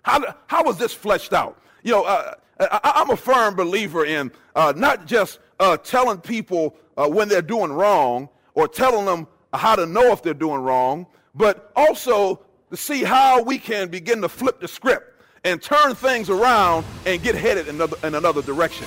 How was this fleshed out? I'm a firm believer in not just telling people when they're doing wrong or telling them how to know if they're doing wrong, but also to see how we can begin to flip the script and turn things around and get headed in another direction.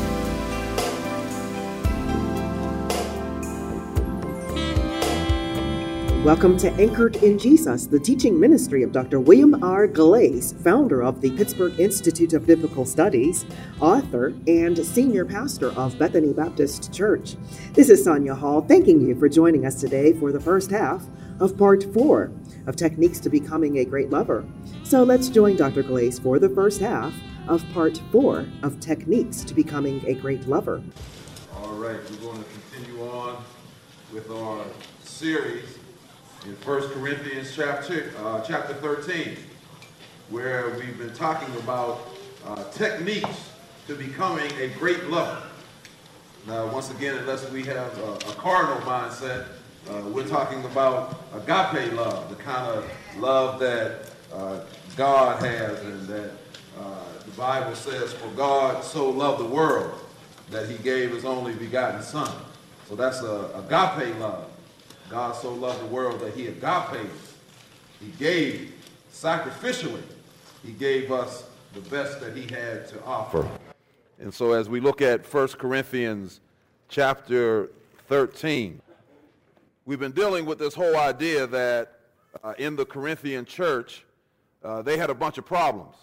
Welcome to Anchored in Jesus, the teaching ministry of Dr. William R. Glaze, founder of the Pittsburgh Institute of Biblical Studies, author, and senior pastor of Bethany Baptist Church. This is Sonia Hall, thanking you for joining us today for the first half of Part 4 of Techniques to Becoming a Great Lover. So let's join Dr. Glaze for the first half of Part 4 of Techniques to Becoming a Great Lover. All right, we're going to continue on with our series in 1 Corinthians chapter 13, where we've been talking about techniques to becoming a great lover. Now, once again, unless we have a carnal mindset, we're talking about agape love, the kind of love that God has and that the Bible says, for God so loved the world that he gave his only begotten son. So that's agape love. God so loved the world that he agape, he gave sacrificially. He gave us the best that he had to offer. And so as we look at 1 Corinthians chapter 13, we've been dealing with this whole idea that in the Corinthian church, they had a bunch of problems.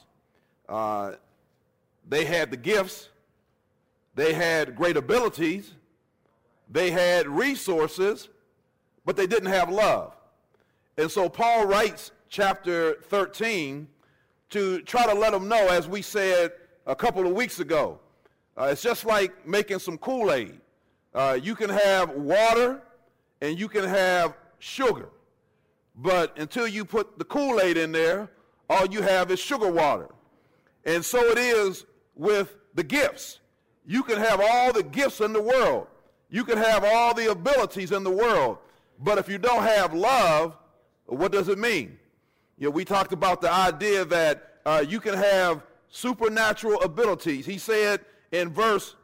They had the gifts, they had great abilities, they had resources, but they didn't have love. And so Paul writes chapter 13 to try to let them know, as we said a couple of weeks ago, it's just like making some Kool-Aid. You can have water and you can have sugar, but until you put the Kool-Aid in there, all you have is sugar water. And so it is with the gifts. You can have all the gifts in the world. You can have all the abilities in the world. But if you don't have love, what does it mean? We talked about the idea that you can have supernatural abilities. He said in verse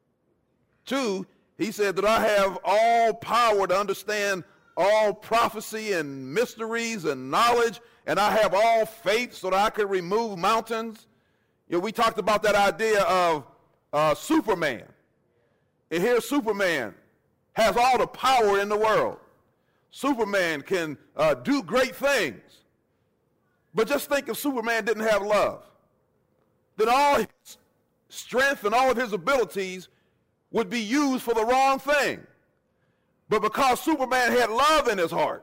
2, he said that I have all power to understand all prophecy and mysteries and knowledge, and I have all faith so that I can remove mountains. We talked about that idea of Superman. And here Superman has all the power in the world. Superman can do great things. But just think if Superman didn't have love, then all his strength and all of his abilities would be used for the wrong thing. But because Superman had love in his heart,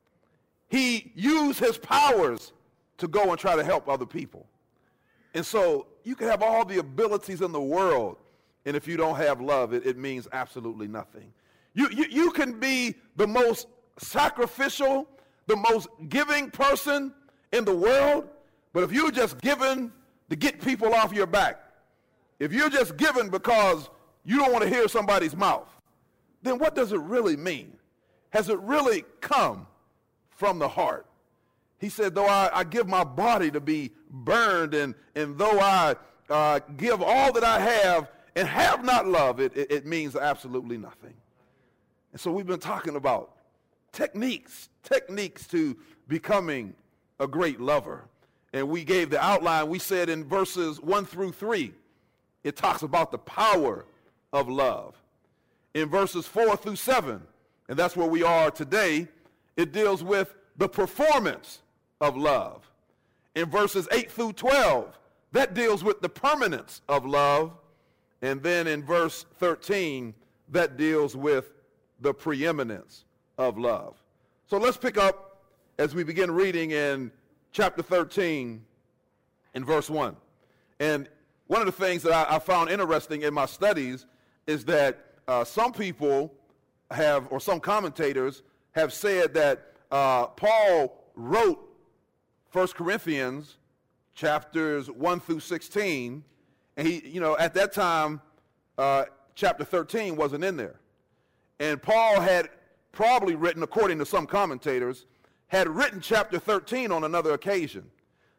he used his powers to go and try to help other people. And so you can have all the abilities in the world, and if you don't have love, it means absolutely nothing. You can be the most sacrificial, the most giving person in the world, but if you're just giving to get people off your back, if you're just giving because you don't want to hear somebody's mouth, then what does it really mean? Has it really come from the heart? He said, though I give my body to be burned, and though I give all that I have and have not love, it means absolutely nothing. And so we've been talking about techniques to becoming a great lover. And we gave the outline. We said in verses 1 through 3, it talks about the power of love. In verses 4 through 7, and that's where we are today, it deals with the performance of love. In verses 8 through 12, that deals with the permanence of love. And then in verse 13, that deals with the preeminence of love. So let's pick up as we begin reading in chapter 13 in verse 1. And one of the things that I found interesting in my studies is that some people have, or some commentators have said that Paul wrote 1 Corinthians chapters 1 through 16, and he, at that time, chapter 13 wasn't in there. And Paul had probably written, according to some commentators, had written chapter 13 on another occasion.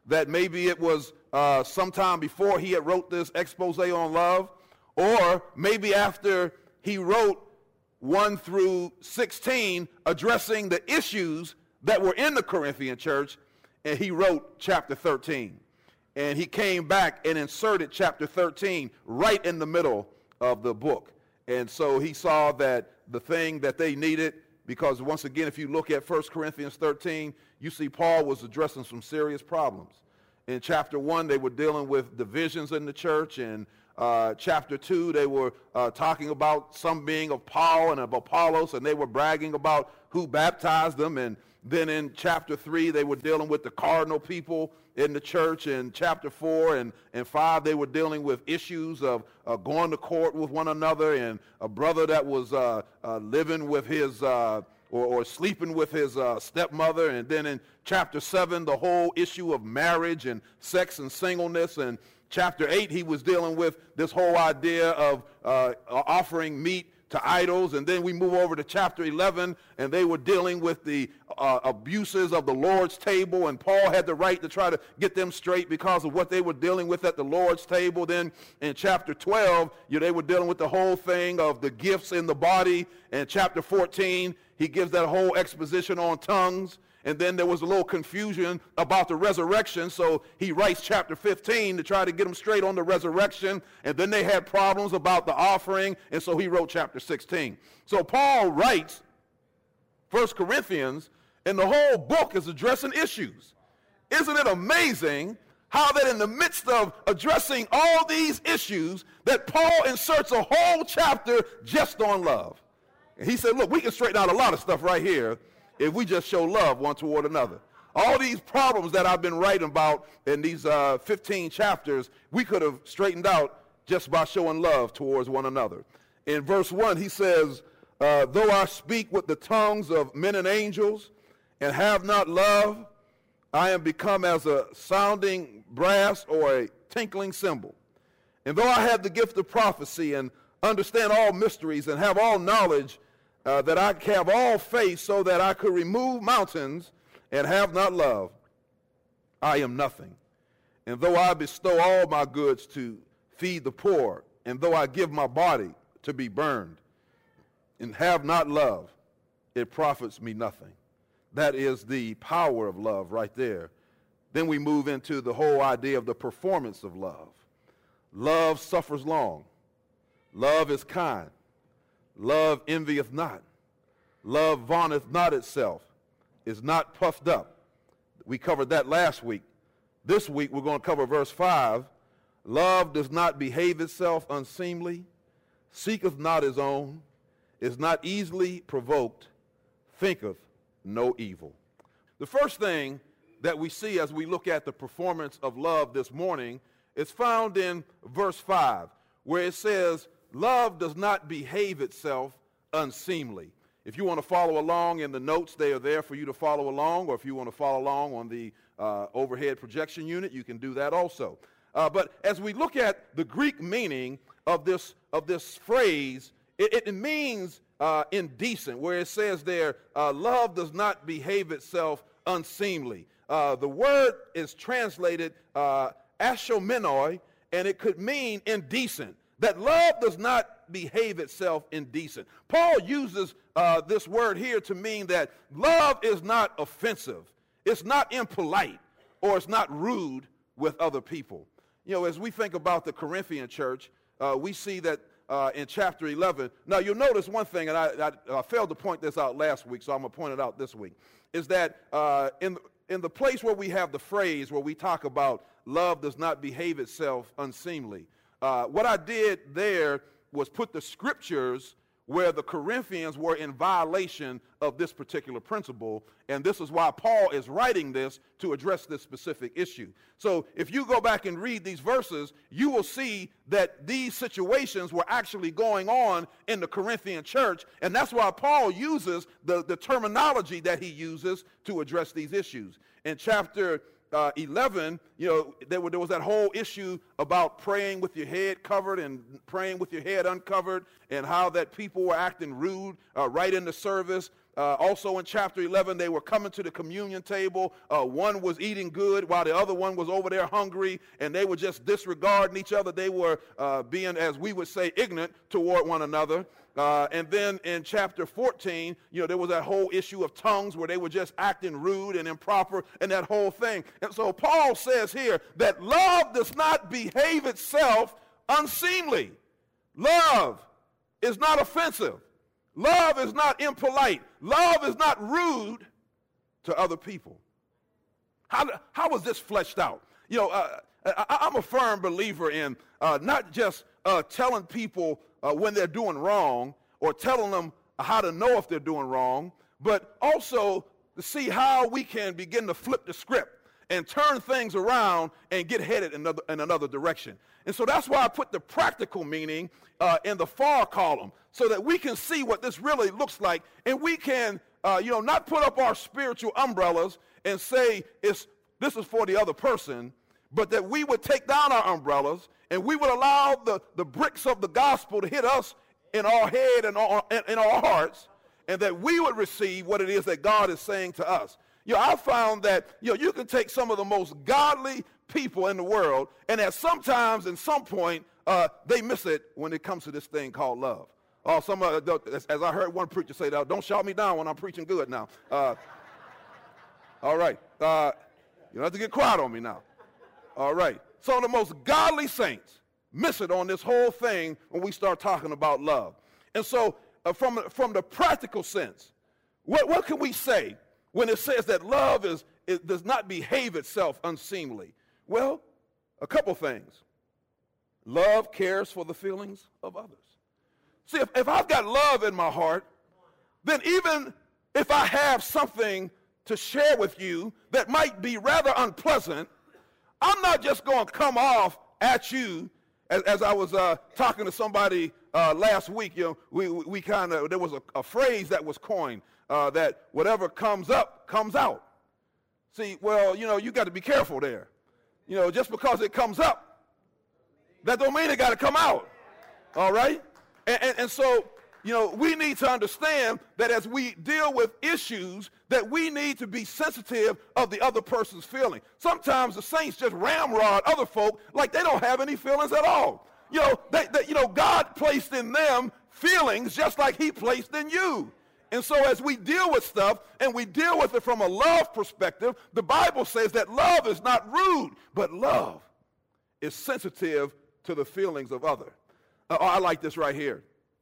that maybe it was sometime before he had wrote this expose on love, or maybe after he wrote 1 through 16 addressing the issues that were in the Corinthian church, and he wrote chapter 13. And he came back and inserted chapter 13 right in the middle of the book. And so he saw that the thing that they needed, because once again, if you look at 1 Corinthians 13, you see Paul was addressing some serious problems. In chapter 1, they were dealing with divisions in the church. And chapter 2, they were talking about some being of Paul and of Apollos, and they were bragging about who baptized them. And then in chapter 3, they were dealing with the cardinal people in the church. In chapter 4 and 5, they were dealing with issues of going to court with one another, and a brother that was living with his or sleeping with his stepmother. And then in chapter 7, the whole issue of marriage and sex and singleness. And chapter 8, he was dealing with this whole idea of offering meat to idols. And then we move over to chapter 11, and they were dealing with the abuses of the Lord's table, and Paul had the right to try to get them straight because of what they were dealing with at the Lord's table. Then in chapter 12, they were dealing with the whole thing of the gifts in the body. And chapter 14, he gives that whole exposition on tongues. And then there was a little confusion about the resurrection, so he writes chapter 15 to try to get them straight on the resurrection. And then they had problems about the offering, and so he wrote chapter 16. So Paul writes 1 Corinthians, and the whole book is addressing issues. Isn't it amazing how that in the midst of addressing all these issues, that Paul inserts a whole chapter just on love? And he said, look, we can straighten out a lot of stuff right here if we just show love one toward another. All these problems that I've been writing about in these 15 chapters, we could have straightened out just by showing love towards one another. In verse 1, he says, though I speak with the tongues of men and angels and have not love, I am become as a sounding brass or a tinkling cymbal. And though I have the gift of prophecy and understand all mysteries and have all knowledge, that I have all faith so that I could remove mountains and have not love, I am nothing. And though I bestow all my goods to feed the poor, and though I give my body to be burned, and have not love, it profits me nothing. That is the power of love right there. Then we move into the whole idea of the performance of love. Love suffers long. Love is kind. Love envieth not. Love vaunteth not itself, is not puffed up. We covered that last week. This week we're going to cover verse 5. Love does not behave itself unseemly, seeketh not his own, is not easily provoked, thinketh no evil. The first thing that we see as we look at the performance of love this morning is found in verse 5, where it says, love does not behave itself unseemly. If you want to follow along in the notes, they are there for you to follow along, or if you want to follow along on the overhead projection unit, you can do that also. But as we look at the Greek meaning of this phrase, it means indecent, where it says there, love does not behave itself unseemly. The word is translated ashomenoi, and it could mean indecent. That love does not behave itself indecent. Paul uses this word here to mean that love is not offensive, it's not impolite, or it's not rude with other people. As we think about the Corinthian church, we see that in chapter 11. Now, you'll notice one thing, and I failed to point this out last week, so I'm going to point it out this week, is that in the place where we have the phrase where we talk about love does not behave itself unseemly, what I did there was put the scriptures where the Corinthians were in violation of this particular principle, and this is why Paul is writing this to address this specific issue. So if you go back and read these verses, you will see that these situations were actually going on in the Corinthian church, and that's why Paul uses the terminology that he uses to address these issues. In chapter 11, there was that whole issue about praying with your head covered and praying with your head uncovered, and how that people were acting rude right in the service. Also in chapter 11, they were coming to the communion table. One was eating good while the other one was over there hungry, and they were just disregarding each other. They were being, as we would say, ignorant toward one another. And then in chapter 14, there was that whole issue of tongues where they were just acting rude and improper and that whole thing. And so Paul says here that love does not behave itself unseemly. Love is not offensive. Love is not impolite. Love is not rude to other people. How was this fleshed out? I'm a firm believer in not just telling people when they're doing wrong or telling them how to know if they're doing wrong, but also to see how we can begin to flip the script and turn things around and get headed in another direction. And so that's why I put the practical meaning in the far column so that we can see what this really looks like, and we can, not put up our spiritual umbrellas and say this is for the other person, but that we would take down our umbrellas and we would allow the bricks of the gospel to hit us in our head and in our hearts, and that we would receive what it is that God is saying to us. I found that you can take some of the most godly people in the world, and at sometimes, in some point, they miss it when it comes to this thing called love. Oh, as I heard one preacher say, "Don't shout me down when I'm preaching good now." All right. You don't have to get quiet on me now. All right. So the most godly saints miss it on this whole thing when we start talking about love. And so from the practical sense, what can we say when it says that love does not behave itself unseemly? Well, a couple things. Love cares for the feelings of others. See, if I've got love in my heart, then even if I have something to share with you that might be rather unpleasant, I'm not just going to come off at you. As I was talking to somebody last week, we kind of, there was a phrase that was coined that whatever comes up, comes out. See, well, you got to be careful there. Just because it comes up, that don't mean it got to come out. All right? And so, we need to understand that as we deal with issues, that we need to be sensitive of the other person's feeling. Sometimes the saints just ramrod other folk like they don't have any feelings at all. God placed in them feelings just like he placed in you. And so as we deal with stuff and we deal with it from a love perspective, the Bible says that love is not rude, but love is sensitive to the feelings of others. I like this right here.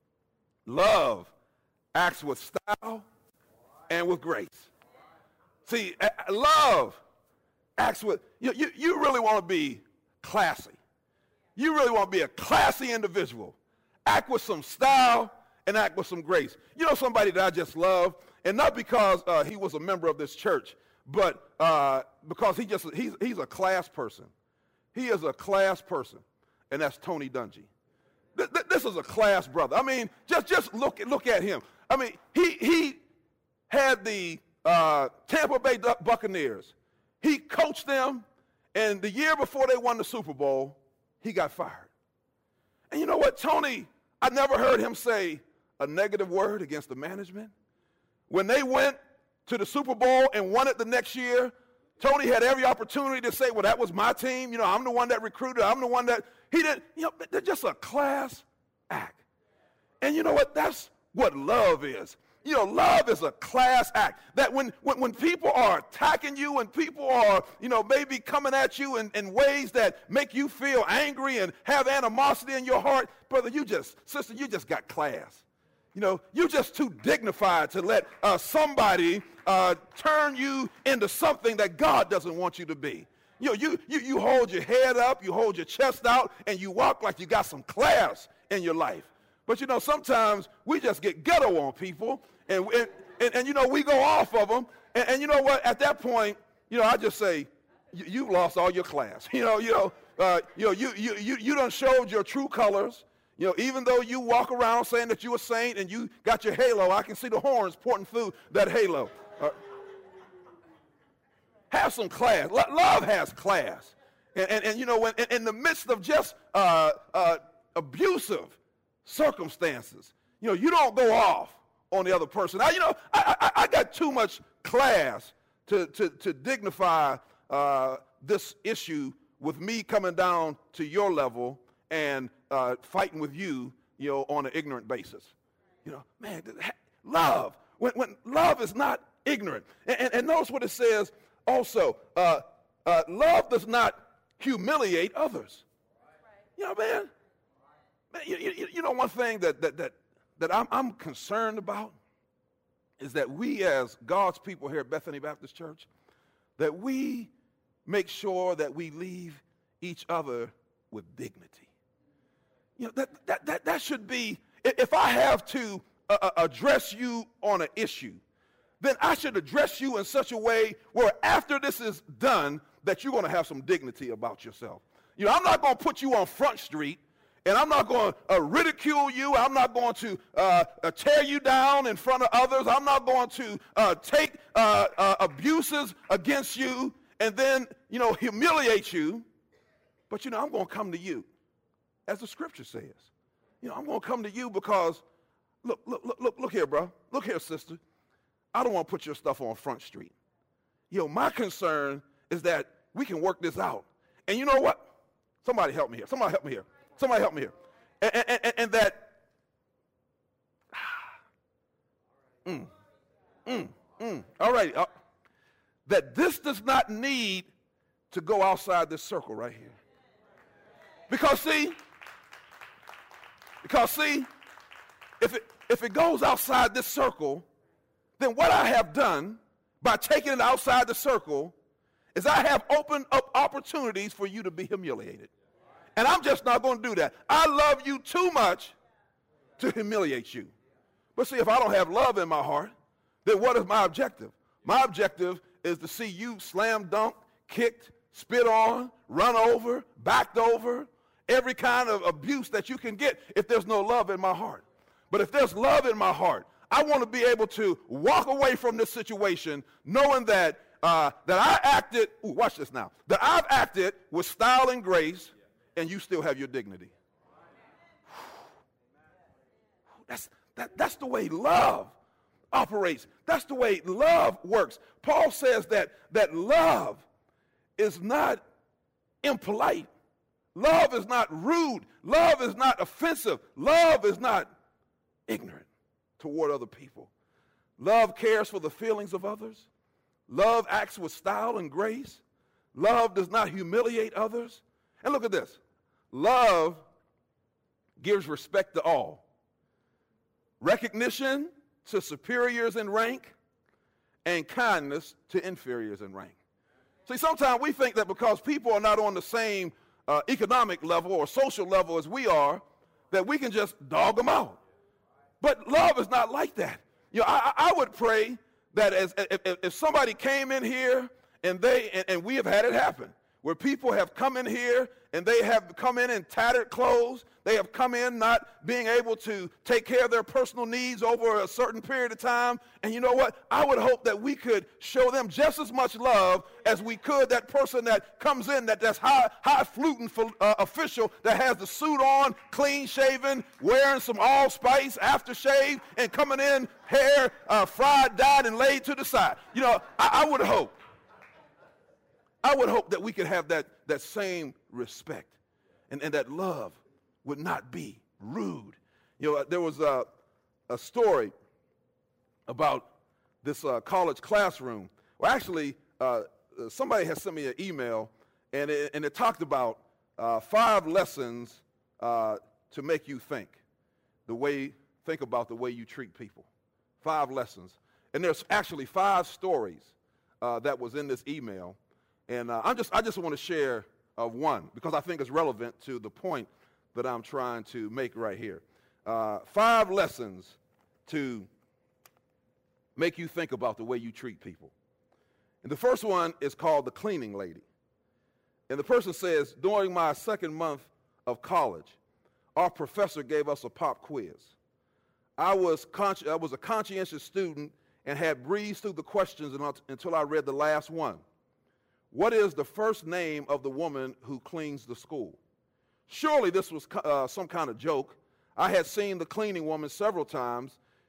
Love acts with style and with grace. See, love acts with, you really want to be classy. You really want to be a classy individual. Act with some style and act with some grace. Somebody that I just love, and not because he was a member of this church, but because he's a class person. He is a class person, and that's Tony Dungy. This is a class brother. I mean, just look at him. I mean, he had the Tampa Bay Buccaneers. He coached them, and the year before they won the Super Bowl, he got fired. And you know what, Tony, I never heard him say a negative word against the management. When they went to the Super Bowl and won it the next year, Tony had every opportunity to say, well, that was my team. I'm the one that recruited. I'm the one that, he didn't, they're just a class act. And you know what? That's what love is. Love is a class act. That when people are attacking you and people are, maybe coming at you in ways that make you feel angry and have animosity in your heart, brother, sister, you just got class. You're just too dignified to let somebody turn you into something that God doesn't want you to be. You hold your head up, you hold your chest out, and you walk like you got some class in your life. But sometimes we just get ghetto on people, and we go off of them, and you know what? At that point, I just say, you've lost all your class. You done showed your true colors. Even though you walk around saying that you're a saint and you got your halo, I can see the horns pointing through that halo. Have some class. Love has class. And when in the midst of just abusive circumstances, you don't go off on the other person. I got too much class to dignify this issue with me coming down to your level and fighting with you, on an ignorant basis. Man, love. When love is not ignorant. And notice what it says also. Love does not humiliate others. Man. One thing that I'm concerned about is that we as God's people here at Bethany Baptist Church, that we make sure that we leave each other with dignity. That should be, if I have to address you on an issue, then I should address you in such a way where after this is done, that you're going to have some dignity about yourself. I'm not going to put you on Front Street, and I'm not going to ridicule you. I'm not going to tear you down in front of others. I'm not going to take abuses against you and then, humiliate you. But, I'm going to come to you, as the scripture says. I'm going to come to you because, look here, bro. Look here, sister. I don't want to put your stuff on Front Street. My concern is that we can work this out. And you know what? Somebody help me here. Somebody help me here. Somebody help me here. And that, all right, that this does not need to go outside this circle right here. Because see, if it goes outside this circle, then what I have done by taking it outside the circle is I have opened up opportunities for you to be humiliated. And I'm just not going to do that. I love you too much to humiliate you. But see, if I don't have love in my heart, then what is my objective? My objective is to see you slam dunk, kicked, spit on, run over, backed over, every kind of abuse that you can get if there's no love in my heart. But if there's love in my heart, I want to be able to walk away from this situation knowing that I acted, watch this now, that I've acted with style and grace, and you still have your dignity. That's the way love operates. That's the way love works. Paul says that love is not impolite. Love is not rude. Love is not offensive. Love is not ignorant toward other people. Love cares for the feelings of others. Love acts with style and grace. Love does not humiliate others. And look at this. Love gives respect to all. Recognition to superiors in rank and kindness to inferiors in rank. See, sometimes we think that because people are not on the same economic level or social level as we are, that we can just dog them out. But love is not like that. I would pray that if somebody came in here and we have had it happen, where people have come in here and they have come in tattered clothes, they have come in not being able to take care of their personal needs over a certain period of time, and you know what? I would hope that we could show them just as much love as we could that person that comes in that's high-fluting official that has the suit on, clean-shaven, wearing some allspice, aftershave, and coming in, hair fried, dyed, and laid to the side. I would hope that we could have that same respect and that love would not be rude. There was a story about this college classroom. Well, actually, somebody has sent me an email, and it talked about 5 lessons to make you think about the way you treat people. 5 lessons. And there's actually 5 stories that was in this email. And I just want to share one because I think it's relevant to the point that I'm trying to make right here. 5 lessons to make you think about the way you treat people. And the first one is called The Cleaning Lady. And the person says, during my 2nd month of college, our professor gave us a pop quiz. I was a conscientious student and had breezed through the questions until I read the last one. What is the first name of the woman who cleans the school? Surely this was some kind of joke. I had seen the cleaning woman several times.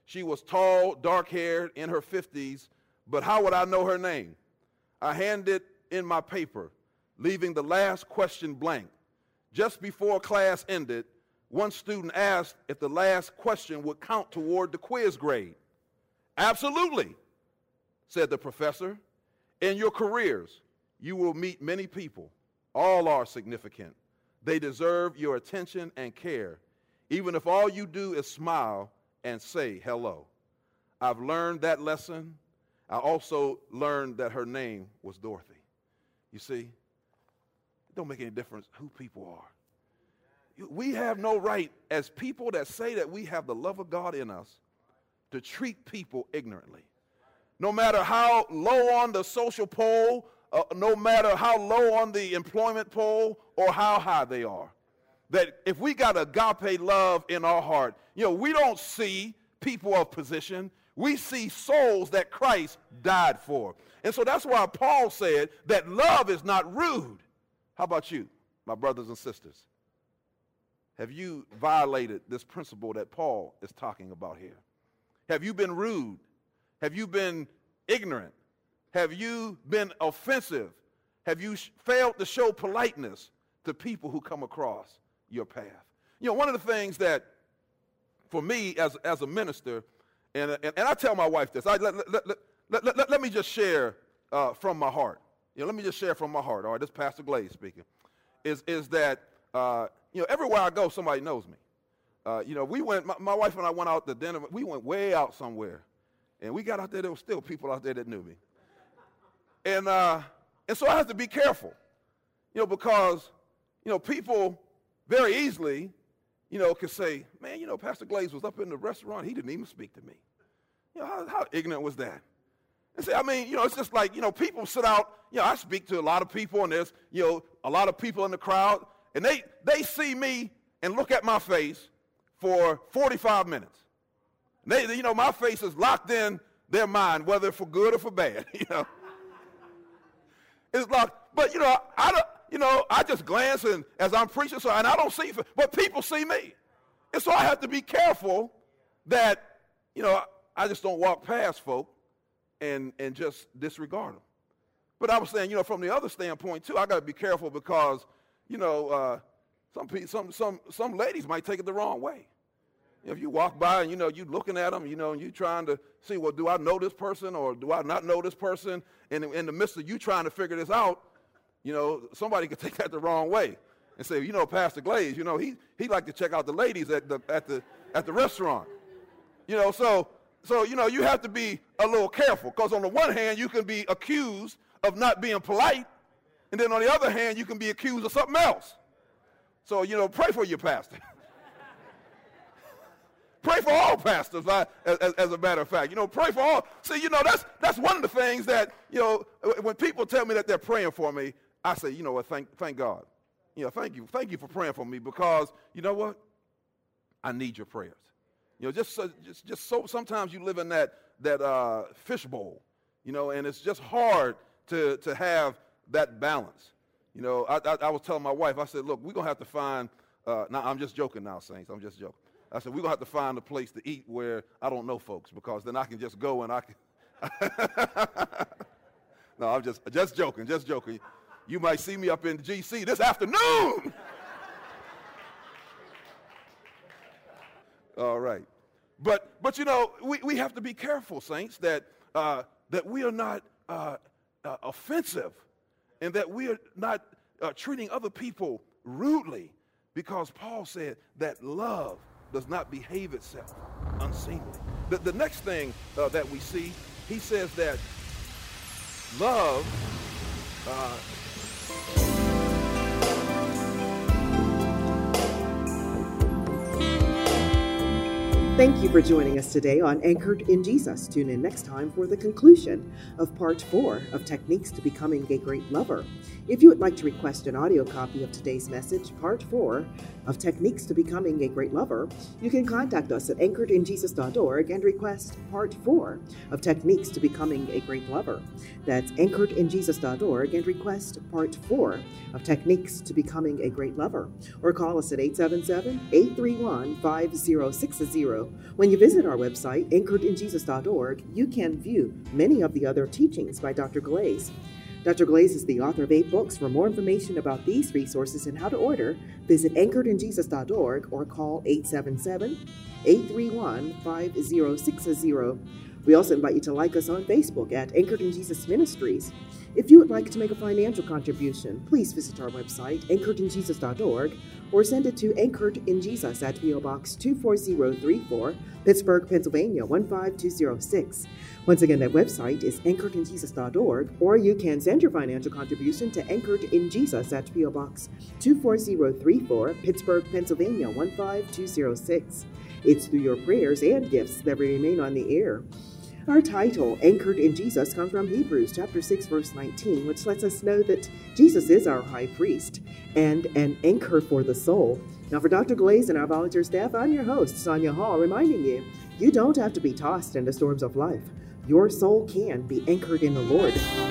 She was tall, dark-haired, in her 50s, but how would I know her name? I handed in my paper, leaving the last question blank. Just before class ended, one student asked if the last question would count toward the quiz grade. Absolutely, said the professor. In your careers, you will meet many people. All are significant. They deserve your attention and care, even if all you do is smile and say hello. I've learned that lesson. I also learned that her name was Dorothy. You see, it don't make any difference who people are. We have no right, as people that say that we have the love of God in us, to treat people ignorantly. No matter how low on the social pole, no matter how low on the employment pole, or how high they are. That if we got agape love in our heart, we don't see people of position. We see souls that Christ died for. And so that's why Paul said that love is not rude. How about you, my brothers and sisters? Have you violated this principle that Paul is talking about here? Have you been rude? Have you been ignorant? Have you been offensive? Have you failed to show politeness to people who come across your path? One of the things that, for me as a minister, and I tell my wife this, let me just share from my heart. Let me just share from my heart. All right, this is Pastor Glaze speaking. Is that everywhere I go, somebody knows me. We went. My wife and I went out to dinner. We went way out somewhere, and we got out there. There were still people out there that knew me. And so I have to be careful, because people very easily, can say, man, Pastor Glaze was up in the restaurant. He didn't even speak to me. How ignorant was that? And say, it's just like, people sit out. I speak to a lot of people, and there's, a lot of people in the crowd, and they see me and look at my face for 45 minutes. My face is locked in their mind, whether for good or for bad. It's locked. But I just glance and as I'm preaching, and I don't see, but people see me, and so I have to be careful that I just don't walk past folk and just disregard them. But I was saying, from the other standpoint too, I got to be careful because some ladies might take it the wrong way. If you walk by and you looking at them, and you trying to see, well, do I know this person or do I not know this person? And in the midst of you trying to figure this out, somebody could take that the wrong way and say, Pastor Glaze, he like to check out the ladies at the restaurant. So you have to be a little careful, because on the one hand you can be accused of not being polite, and then on the other hand you can be accused of something else. So pray for your pastor. Pray for all pastors, as a matter of fact. Pray for all. See, that's one of the things that, when people tell me that they're praying for me, I say, what, thank God. Thank you for praying for me, because, you know what? I need your prayers. Just so sometimes you live in that fishbowl, and it's just hard to have that balance. I was telling my wife, I said, look, we're going to have to find, now I'm just joking now, saints, I'm just joking. I said, we're going to have to find a place to eat where I don't know folks, because then I can just go and I can. No, I'm just joking. You might see me up in GC this afternoon. All right. But we have to be careful, saints, that we are not offensive, and that we are not treating other people rudely, because Paul said that love does not behave itself unseemly. The next thing that we see, he says that love Thank you for joining us today on Anchored in Jesus. Tune in next time for the conclusion of Part 4 of Techniques to Becoming a Great Lover. If you would like to request an audio copy of today's message, Part 4 of Techniques to Becoming a Great Lover, you can contact us at anchoredinjesus.org and request Part 4 of Techniques to Becoming a Great Lover. That's anchoredinjesus.org and request Part 4 of Techniques to Becoming a Great Lover. Or call us at 877-831-5060 Radio. When you visit our website, anchoredinjesus.org, you can view many of the other teachings by Dr. Glaze. Dr. Glaze is the author of 8 books. For more information about these resources and how to order, visit anchoredinjesus.org or call 877-831-5060. We also invite you to like us on Facebook at Anchored in Jesus Ministries. If you would like to make a financial contribution, please visit our website, anchoredinjesus.org, or send it to Anchored in Jesus at P.O. Box 24034, Pittsburgh, Pennsylvania 15206. Once again, that website is anchoredinjesus.org, or you can send your financial contribution to Anchored in Jesus at P.O. Box 24034, Pittsburgh, Pennsylvania 15206. It's through your prayers and gifts that we remain on the air. Our title, Anchored in Jesus, comes from Hebrews chapter 6, verse 19, which lets us know that Jesus is our high priest and an anchor for the soul. Now, for Dr. Glaze and our volunteer staff, I'm your host, Sonia Hall, reminding you, you don't have to be tossed in the storms of life. Your soul can be anchored in the Lord.